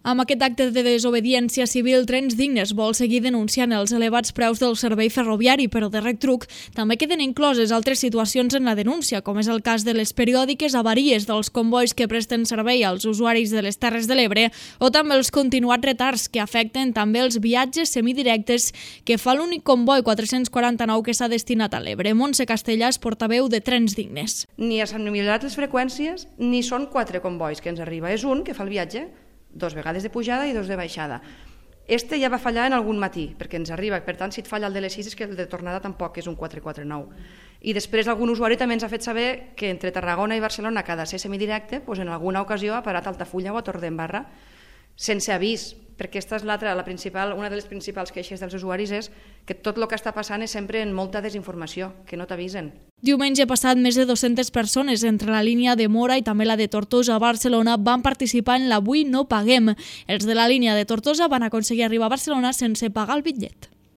Amb aquest acte de desobediència civil, Trens Dignes vol seguir denunciant els elevats preus del servei ferroviari, però de retruc també queden incloses altres situacions en la denúncia, com és el cas de les periòdiques avaries dels convois que presten servei als usuaris de les Terres de l'Ebre o també els continuats retards que afecten també els viatges semidirectes que fa l'únic comboi 449 que s'ha destinat a l'Ebre. Montse Castellàs, portaveu de Trens Dignes. Ni s'han millorat les freqüències ni són 4 combois que ens arriba, és un que fa el viatge 2 vegades de pujada i 2 de baixada. Este ja va fallar en algun matí, perquè ens arriba, per tant, si et falla el de les 6 és que el de tornada tampoc és un 449. I després algun usuari també ens ha fet saber que entre Tarragona i Barcelona, cada ser semidirecte, doncs en alguna ocasió ha parat a Altafulla o a Torredembarra sense avís, perquè aquesta és una de les principals queixes dels usuaris és que tot el que està passant és sempre en molta desinformació, que no t'avisen. Diumenge passat, més de 200 persones entre la línia de Móra i també la de Tortosa a Barcelona van participar en l'Avui no paguem. Els de la línia de Tortosa van aconseguir arribar a Barcelona sense pagar el bitllet.